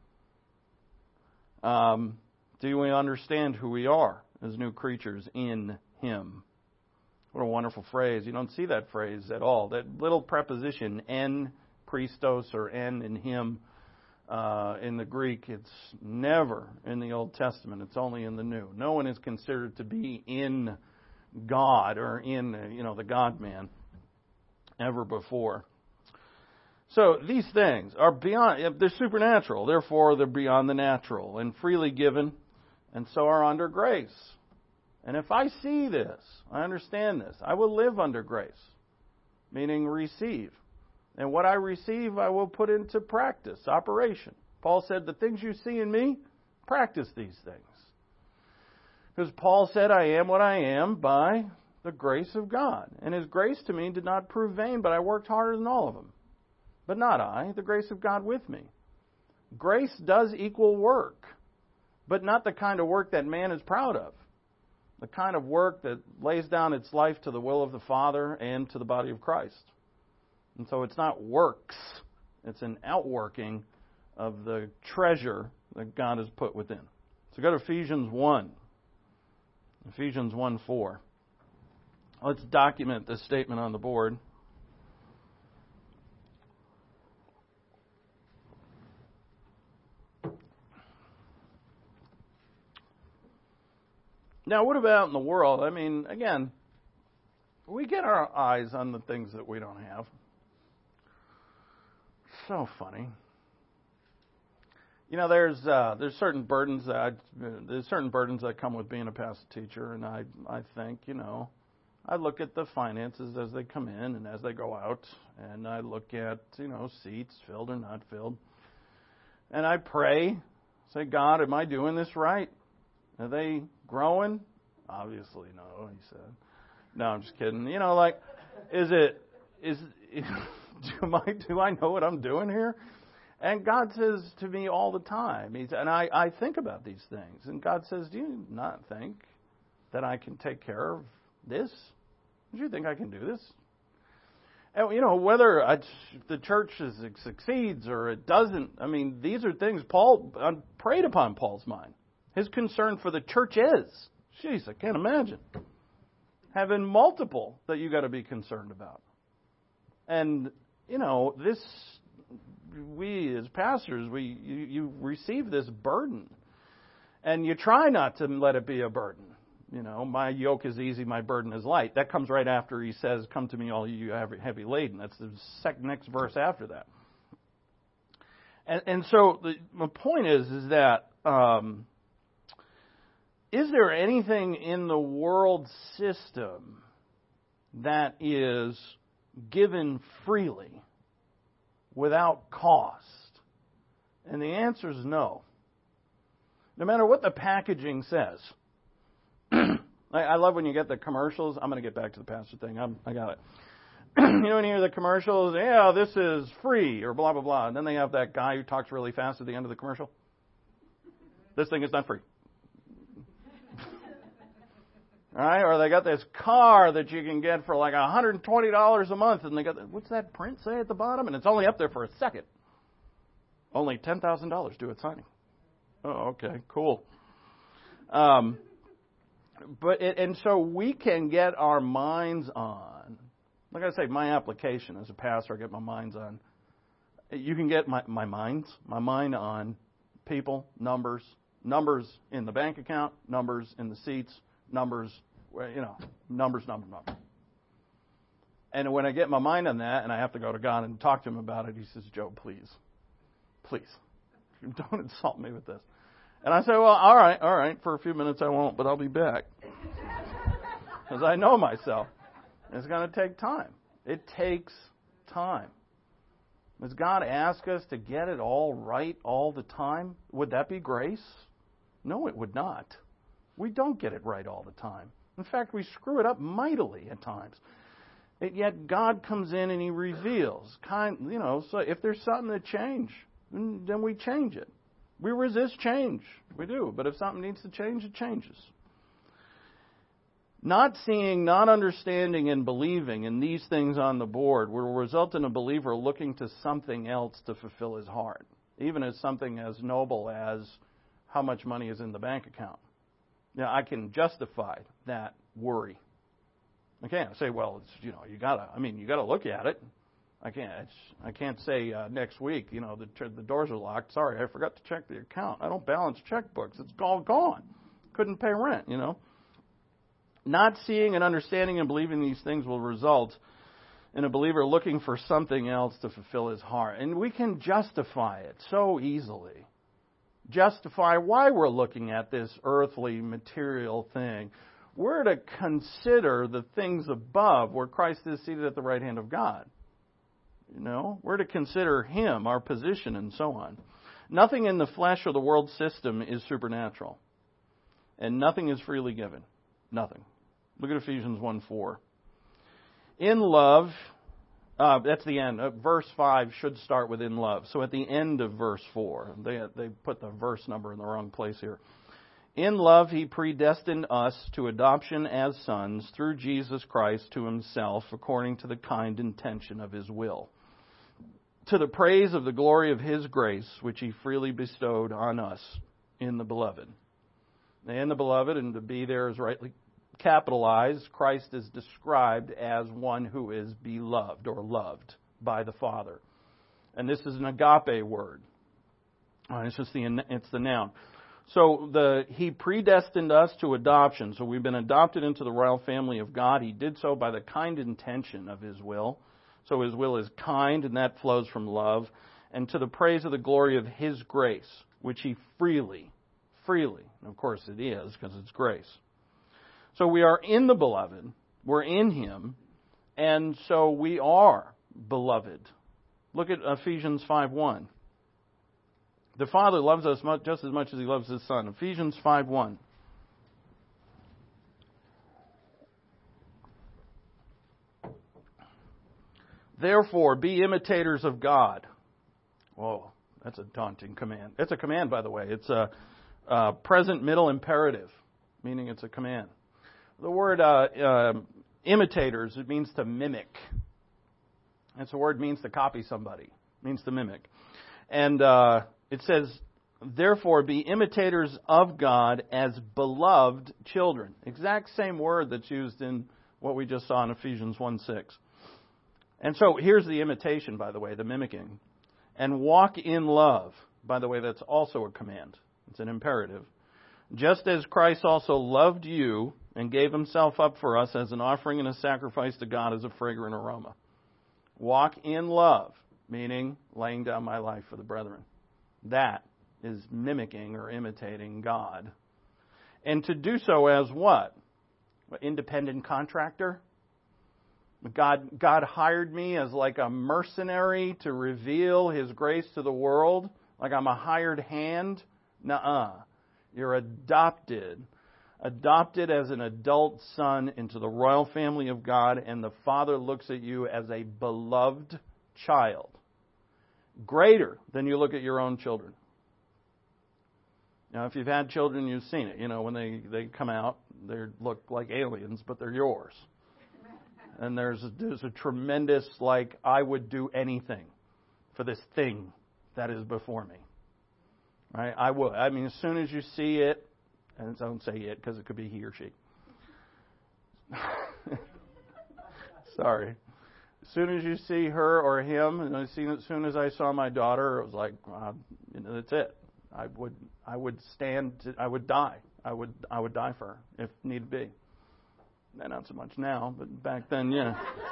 it. Do we understand who we are as new creatures in Him? What a wonderful phrase. You don't see that phrase at all. That little preposition, en Christos or en in Him, in the Greek, it's never in the Old Testament. It's only in the New. No one is considered to be in God or in, the God-man ever before. So these things are beyond, they're supernatural. Therefore, they're beyond the natural and freely given, and so are under grace. And if I see this, I understand this, I will live under grace, meaning receive. And what I receive, I will put into practice, operation. Paul said, the things you see in me, practice these things. Because Paul said, I am what I am by the grace of God. And His grace to me did not prove vain, but I worked harder than all of them. But not I, the grace of God with me. Grace does equal work, but not the kind of work that man is proud of. The kind of work that lays down its life to the will of the Father and to the body of Christ. And so it's not works, it's an outworking of the treasure that God has put within. So go to Ephesians 1. Ephesians 1:4. Let's document this statement on the board. Now, what about in the world? I mean, again, we get our eyes on the things that we don't have. So funny. There's certain burdens that come with being a pastor teacher, and I think, I look at the finances as they come in and as they go out, and I look at, seats filled or not filled. And I pray, say, God, am I doing this right? Are they growing? Obviously, no, he said. No, I'm just kidding. Do I know what I'm doing here? And God says to me all the time, I think about these things, and God says, do you not think that I can take care of this? Do you think I can do this? And, whether the church succeeds or it doesn't, these are things Paul preyed upon Paul's mind. His concern for the church is, jeez, I can't imagine having multiple that you got to be concerned about. And, we as pastors, you receive this burden, and you try not to let it be a burden. My yoke is easy, my burden is light. That comes right after he says, "Come to me, all you heavy laden." That's the next verse after that. And so my point is that is there anything in the world system that is given freely without cost? And the answer is no. No matter what the packaging says. I love when you get the commercials. I'm going to get back to the pastor thing. I got it. When you hear the commercials, yeah, this is free or blah, blah, blah. And then they have that guy who talks really fast at the end of the commercial. This thing is not free. All right? Or they got this car that you can get for like $120 a month. And they got, what's that print say at the bottom? And it's only up there for a second. Only $10,000 due at signing. Oh, okay, cool. So we can get our minds on, like I say, my application as a pastor, I get my minds on. You can get my mind on people, numbers in the bank account, numbers in the seats, numbers. And when I get my mind on that, and I have to go to God and talk to Him about it, He says, "Joe, please, don't insult me with this." And I say, "Well, all right. For a few minutes I won't, but I'll be back." Because I know myself. It's going to take time. It takes time. Does God ask us to get it all right all the time? Would that be grace? No, it would not. We don't get it right all the time. In fact, we screw it up mightily at times. Yet God comes in and He reveals. So if there's something to change, then we change it. We resist change. We do. But if something needs to change, it changes. Not seeing, not understanding, and believing in these things on the board will result in a believer looking to something else to fulfill his heart, even as something as noble as how much money is in the bank account. Now, I can justify that worry. I can't say, well, it's, you gotta look at it. I can't say next week, the doors are locked. Sorry, I forgot to check the account. I don't balance checkbooks. It's all gone. Couldn't pay rent, Not seeing and understanding and believing these things will result in a believer looking for something else to fulfill his heart. And we can justify it so easily. Justify why we're looking at this earthly, material thing. We're to consider the things above where Christ is seated at the right hand of God. We're to consider Him, our position, and so on. Nothing in the flesh or the world system is supernatural. And nothing is freely given. Nothing. Look at Ephesians 1:4. In love, that's the end. Verse 5 should start with in love. So at the end of verse 4, they put the verse number in the wrong place here. In love, He predestined us to adoption as sons through Jesus Christ to Himself, according to the kind intention of His will, to the praise of the glory of His grace, which He freely bestowed on us in the Beloved. In the Beloved, and to be there is rightly capitalized, Christ is described as one who is beloved or loved by the Father. And this is an agape word. It's the noun. So He predestined us to adoption. So we've been adopted into the royal family of God. He did so by the kind intention of His will. So His will is kind, and that flows from love. And to the praise of the glory of His grace, which He freely, and of course it is because it's grace. So we are in the Beloved, we're in Him, and so we are beloved. Look at Ephesians 5:1. The Father loves us just as much as He loves His Son. Ephesians 5:1. Therefore, be imitators of God. Whoa, that's a daunting command. It's a command, by the way. It's a present middle imperative, meaning it's a command. The word imitators, it means to mimic. That's the word means to copy somebody. It means to mimic. And it says, therefore, be imitators of God as beloved children. Exact same word that's used in what we just saw in Ephesians 1:6. And so here's the imitation, by the way, the mimicking. And walk in love. By the way, that's also a command. It's an imperative. Just as Christ also loved you and gave Himself up for us as an offering and a sacrifice to God as a fragrant aroma. Walk in love, meaning laying down my life for the brethren. That is mimicking or imitating God. And to do so as what? Independent contractor? God hired me as like a mercenary to reveal His grace to the world, like I'm a hired hand? Nuh-uh. You're adopted as an adult son into the royal family of God, and the Father looks at you as a beloved child. Greater than you look at your own children. Now, if you've had children, you've seen it. When they come out, they look like aliens, but they're yours. And there's a tremendous, I would do anything for this thing that is before me. Right? I would. I mean, as soon as you see it, and don't say it because it could be he or she. Sorry. As soon as you see her or him, and as soon as I saw my daughter, it was like, that's it. I would die. I would die for her if need be. Not so much now, but back then, yeah.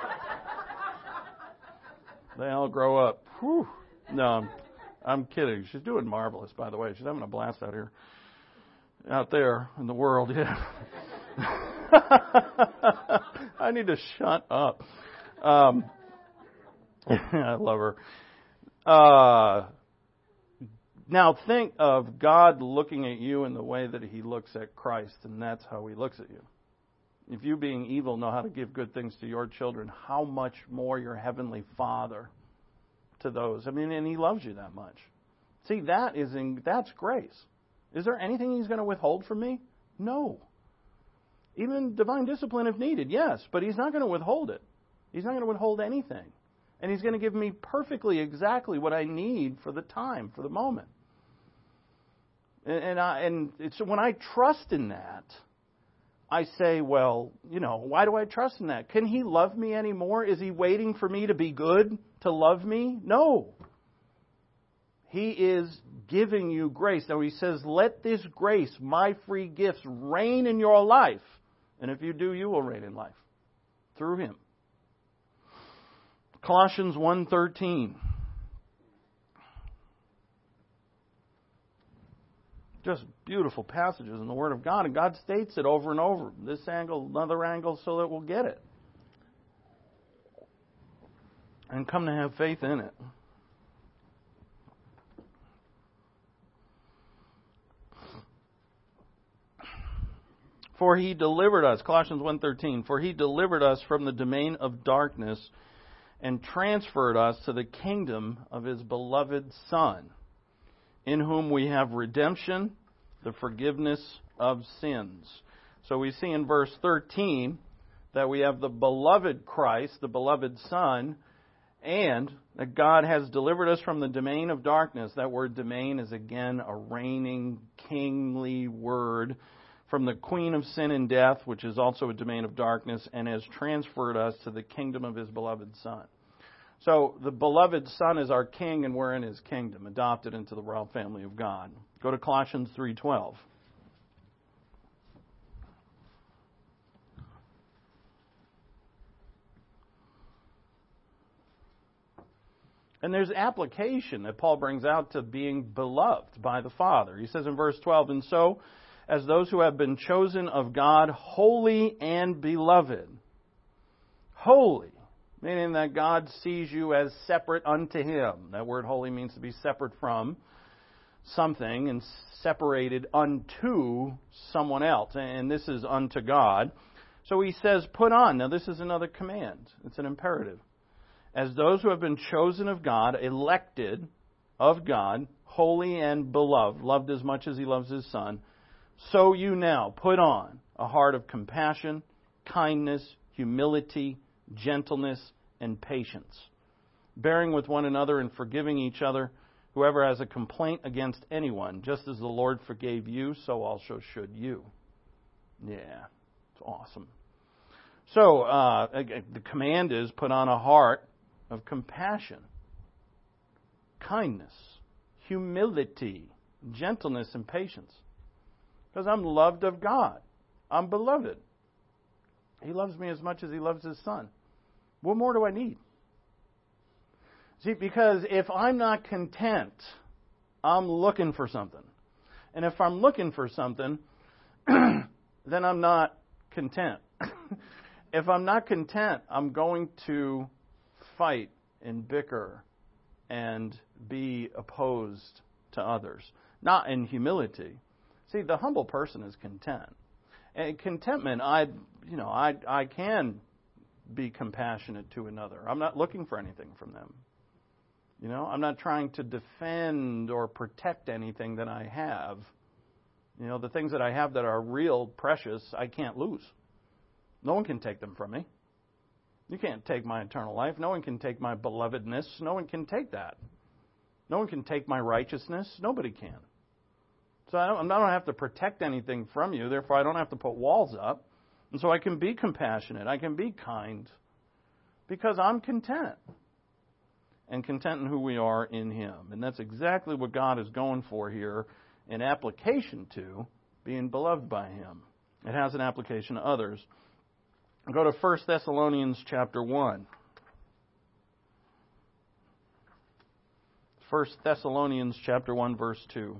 They all grow up. Whew. No, I'm kidding. She's doing marvelous, by the way. She's having a blast out there in the world. Yeah. I need to shut up. I love her. Now think of God looking at you in the way that He looks at Christ, and that's how He looks at you. If you, being evil, know how to give good things to your children, how much more your Heavenly Father to those? I mean, and He loves you that much. See, that's grace. Is there anything He's going to withhold from me? No. Even divine discipline if needed, yes, but He's not going to withhold it. He's not going to withhold anything. And He's going to give me perfectly exactly what I need for the time, for the moment. And it's when I trust in that, I say, well, why do I trust in that? Can He love me anymore? Is He waiting for me to be good to love me? No. He is giving you grace. Now He says, let this grace, my free gifts, reign in your life. And if you do, you will reign in life through Him. Colossians 1:13. Just beautiful passages in the Word of God, and God states it over and over. This angle, another angle, so that we'll get it. And come to have faith in it. For He delivered us, Colossians 1:13, for He delivered us from the domain of darkness and transferred us to the kingdom of His beloved Son, in whom we have redemption, the forgiveness of sins. So we see in verse 13 that we have the beloved Christ, the beloved Son, and that God has delivered us from the domain of darkness. That word domain is again a reigning, kingly word, from the queen of sin and death, which is also a domain of darkness, and has transferred us to the kingdom of His beloved Son. So the beloved Son is our King, and we're in His kingdom, adopted into the royal family of God. Go to Colossians 3:12. And there's application that Paul brings out to being beloved by the Father. He says in verse 12, and so, as those who have been chosen of God, holy and beloved. Holy, meaning that God sees you as separate unto Him. That word holy means to be separate from something and separated unto someone else. And this is unto God. So He says, put on. Now this is another command. It's an imperative. As those who have been chosen of God, elected of God, holy and beloved, loved as much as He loves His Son, so you now put on a heart of compassion, kindness, humility, gentleness, and patience, bearing with one another and forgiving each other. Whoever has a complaint against anyone, just as the Lord forgave you, so also should you. Yeah, it's awesome. So the command is put on a heart of compassion, kindness, humility, gentleness, and patience. Because I'm loved of God. I'm beloved. He loves me as much as He loves His Son. What more do I need? See, because if I'm not content, I'm looking for something. And if I'm looking for something, then I'm not content. If I'm not content, I'm going to fight and bicker and be opposed to others. Not in humility. See, the humble person is content. And contentment, I can be compassionate to another. I'm not looking for anything from them. I'm not trying to defend or protect anything that I have. The things that I have that are real, precious, I can't lose. No one can take them from me. You can't take my eternal life. No one can take my belovedness. No one can take that. No one can take my righteousness. Nobody can. So I don't have to protect anything from you. Therefore, I don't have to put walls up. And so I can be compassionate. I can be kind because I'm content. And content in who we are in Him. And that's exactly what God is going for here in application to being beloved by Him. It has an application to others. Go to 1 Thessalonians chapter 1. 1 Thessalonians chapter 1, verse 2.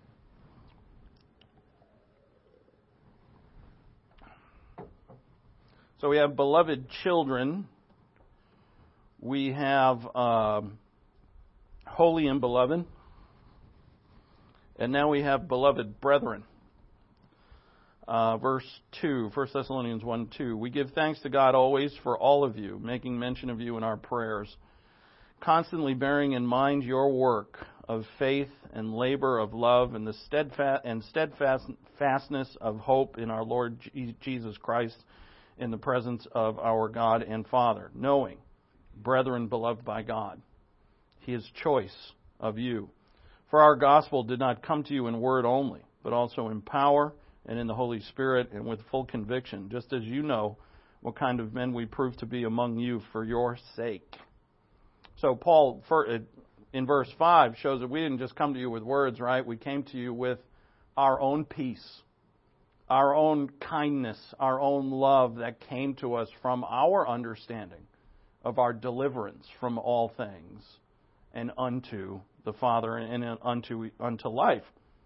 So we have beloved children. We have holy and beloved. And now we have beloved brethren. Verse 2, 1 Thessalonians 1, 2. We give thanks to God always for all of you, making mention of you in our prayers, constantly bearing in mind your work of faith and labor of love and the steadfastness of hope in our Lord Jesus Christ in the presence of our God and Father, knowing, brethren beloved by God, His choice of you. For our gospel did not come to you in word only, but also in power and in the Holy Spirit and with full conviction, just as you know what kind of men we prove to be among you for your sake. So Paul, in verse 5, shows that we didn't just come to you with words, right? We came to you with our own peace, our own kindness, our own love that came to us from our understanding of our deliverance from all things and unto the Father and unto life.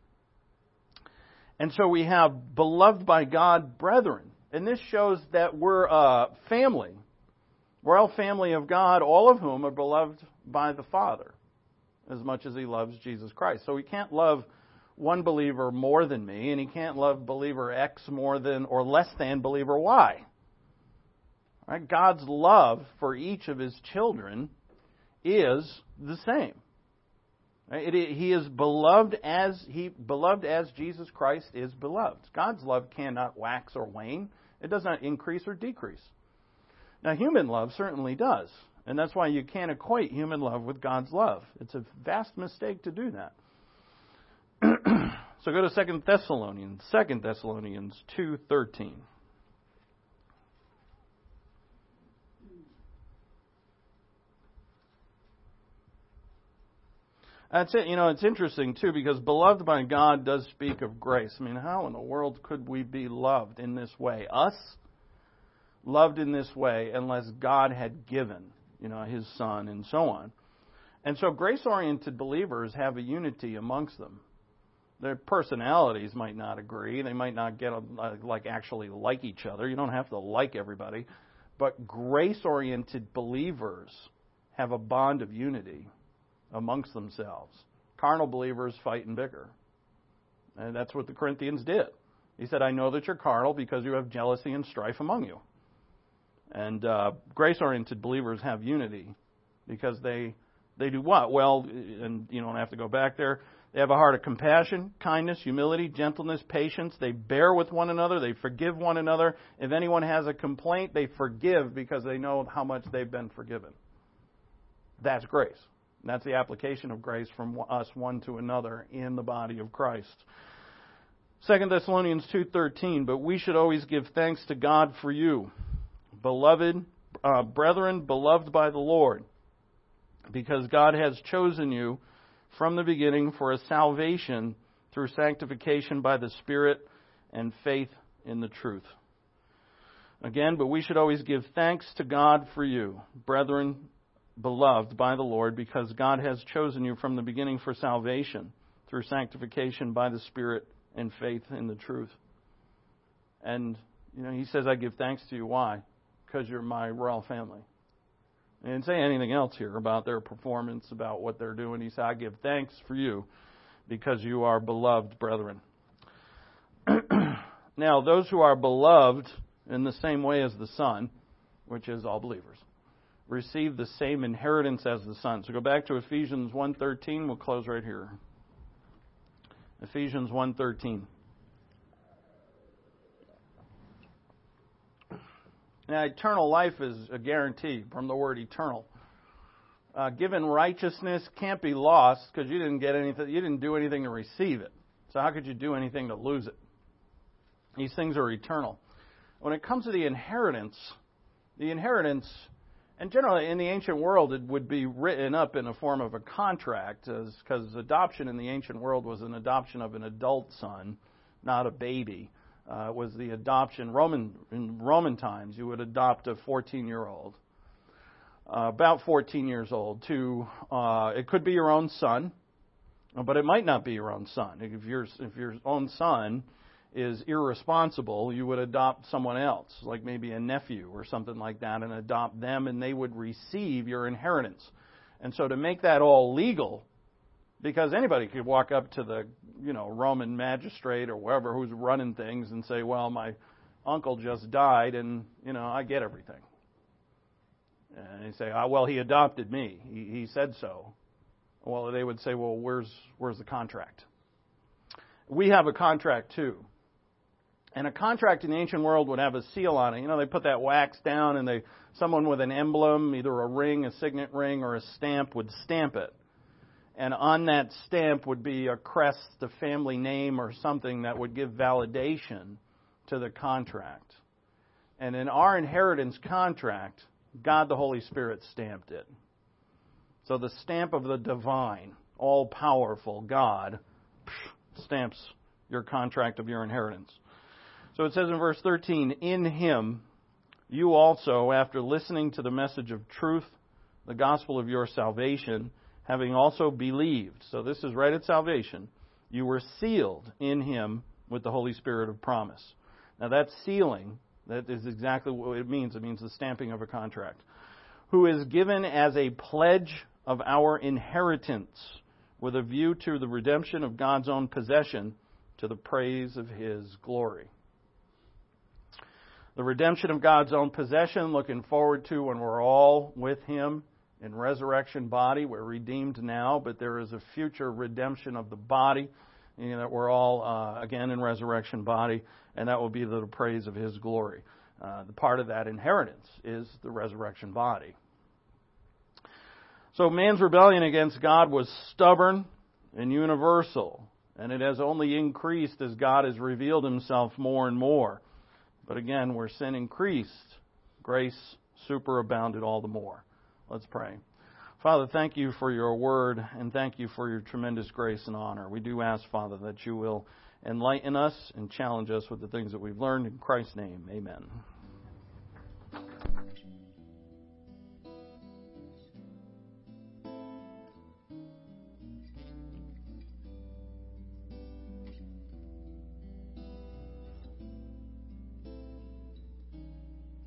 And so we have beloved by God brethren. And this shows that we're a family. We're all family of God, all of whom are beloved by the Father, as much as He loves Jesus Christ. So He can't love one believer more than me, and He can't love believer X more than or less than believer Y. Right? God's love for each of His children is the same. He is beloved as Jesus Christ is beloved. God's love cannot wax or wane. It does not increase or decrease. Now, human love certainly does. And that's why you can't equate human love with God's love. It's a vast mistake to do that. So go to 2 Thessalonians 2:13. That's it. It's interesting, too, because beloved by God does speak of grace. I mean, how in the world could we be loved in this way? Us? Loved in this way unless God had given, His Son and so on. And so grace-oriented believers have a unity amongst them. Their personalities might not agree. They might not get actually like each other. You don't have to like everybody. But grace-oriented believers have a bond of unity amongst themselves. Carnal believers fight and bicker. And that's what the Corinthians did. He said, I know that you're carnal because you have jealousy and strife among you. And grace-oriented believers have unity because they do what? Well, and you don't have to go back there. They have a heart of compassion, kindness, humility, gentleness, patience. They bear with one another. They forgive one another. If anyone has a complaint, they forgive because they know how much they've been forgiven. That's grace. And that's the application of grace from us one to another in the body of Christ. 2 Thessalonians 2:13, but we should always give thanks to God for you, beloved brethren, beloved by the Lord, because God has chosen you from the beginning for a salvation through sanctification by the Spirit and faith in the truth. Again, but we should always give thanks to God for you, brethren, beloved by the Lord, because God has chosen you from the beginning for salvation through sanctification by the Spirit and faith in the truth. And, He says, I give thanks to you. Why? Because you're my royal family. He didn't say anything else here about their performance, about what they're doing. He said, I give thanks for you because you are beloved brethren. Now, those who are beloved in the same way as the Son, which is all believers, receive the same inheritance as the Son. So go back to Ephesians 1:13. We'll close right here. Ephesians 1:13. Now, eternal life is a guarantee from the word eternal. given righteousness can't be lost because you didn't get anything. You didn't do anything to receive it. So how could you do anything to lose it? These things are eternal. When it comes to the inheritance, and generally in the ancient world it would be written up in a form of a contract, because adoption in the ancient world was an adoption of an adult son, not a baby. It was the adoption. In Roman times, you would adopt a 14-year-old, about 14 years old. It could be your own son, but it might not be your own son. If your own son is irresponsible, you would adopt someone else, like maybe a nephew or something like that, and adopt them, and they would receive your inheritance. And so to make that all legal, because anybody could walk up to the Roman magistrate or whoever who's running things and say, well, my uncle just died and I get everything. And they say, well, he adopted me. He said so. Well, they would say, well, where's the contract? We have a contract too. And a contract in the ancient world would have a seal on it. They put that wax down, and someone with an emblem, either a ring, a signet ring, or a stamp, would stamp it. And on that stamp would be a crest, a family name, or something that would give validation to the contract. And in our inheritance contract, God the Holy Spirit stamped it. So the stamp of the divine, all-powerful God stamps your contract of your inheritance. So it says in verse 13, in Him you also, after listening to the message of truth, the gospel of your salvation, having also believed, so this is right at salvation, you were sealed in Him with the Holy Spirit of promise. Now that sealing, that is exactly what it means. It means the stamping of a contract. Who is given as a pledge of our inheritance, with a view to the redemption of God's own possession, to the praise of His glory. The redemption of God's own possession, looking forward to when we're all with Him in resurrection body. We're redeemed now, but there is a future redemption of the body, that we're all, again, in resurrection body, and that will be the praise of His glory. The part of that inheritance is the resurrection body. So man's rebellion against God was stubborn and universal, and it has only increased as God has revealed Himself more and more. But again, where sin increased, grace superabounded all the more. Let's pray. Father, thank You for Your word, and thank You for Your tremendous grace and honor. We do ask, Father, that You will enlighten us and challenge us with the things that we've learned. In Christ's name, amen.